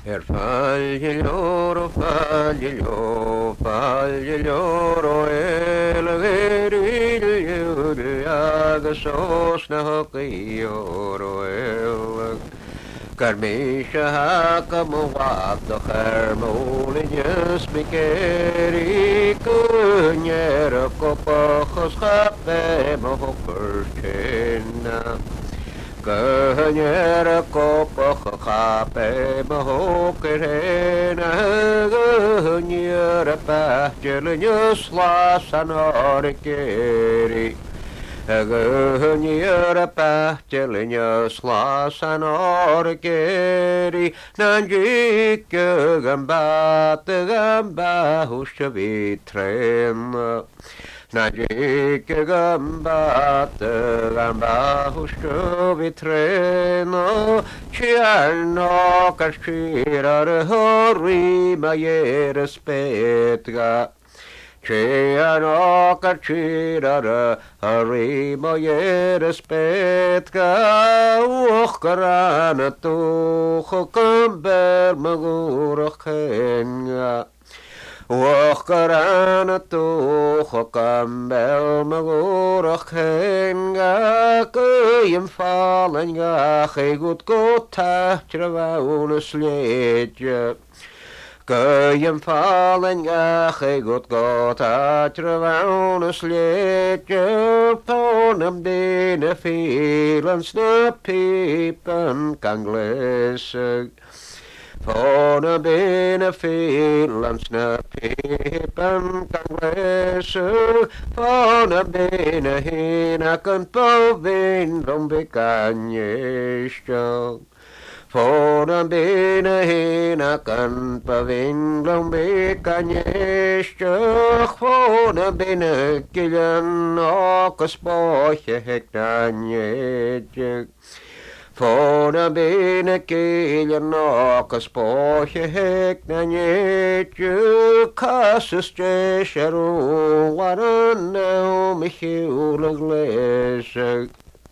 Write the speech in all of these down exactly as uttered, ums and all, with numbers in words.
Er fagliolo, fagliolo, fagliolo, el veriglio di agasos na qioro el Karmisha haka muwad the hermolius mikeri kunyer kopachos khape mohokerchena Ganyera kopach khape mohokerchena Ganyera pahjelnyus lasanorikeri Ganyera pahjelnyus lasanorikeri Nanjik gamba gamba hushavitren Najik gamba gamba hushavitren Ciarno kashirar hori mayer spetga Ciano carcirara, arrimo ieres petka, uochkarana tucho camber magurachenga. Uochkarana tucho camber magurachenga, kuyim falenga, chegut gota, travauna sledja. Kuyim fallen gache gut got a travaun sletje Ponem dine fielen snap piepen kanglesig Ponem dine fielen snap piepen kanglesig Ponem dine hinaken povin vom bekanjesjong Foran bene hinakan pavinglom bekanyeshtach Foran bene killen okas boche hektanyetjek Foran bene killen okas boche hektanyetjek Kasus jesheru waran neu michiulig lesek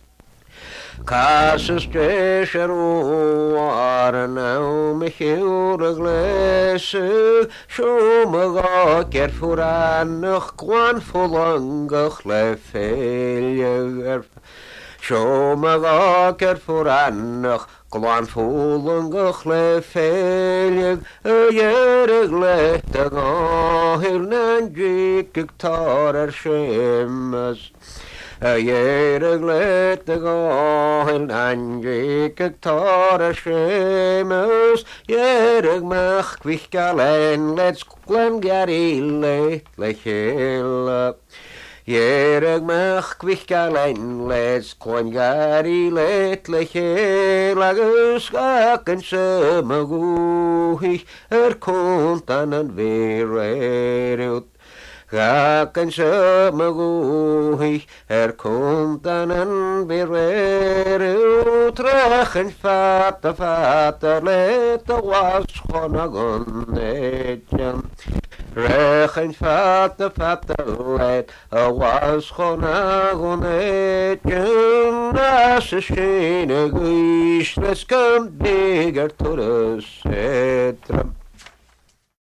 Casus jesheru arnau michiurig lesu Shumaga ker furanach kwan fulangach lefeilje Shumaga ker furanach kwan fulangach lefeilje Yerig letag ahir nanjik tar er shemas Yerig letag ahil anjik tar a shemus Yerig mach kvich galen let's glen gari let lechil Yerig mach kvich galen let's glen gari let lechil Agus gaken semaguhi er kontan an vererut Gaken semaguhi er kontanen berer Utrechen fata fata leta was chonagonetjan Rechen fata fata let was chonagonetjan As a shene guish les come bigger to the setram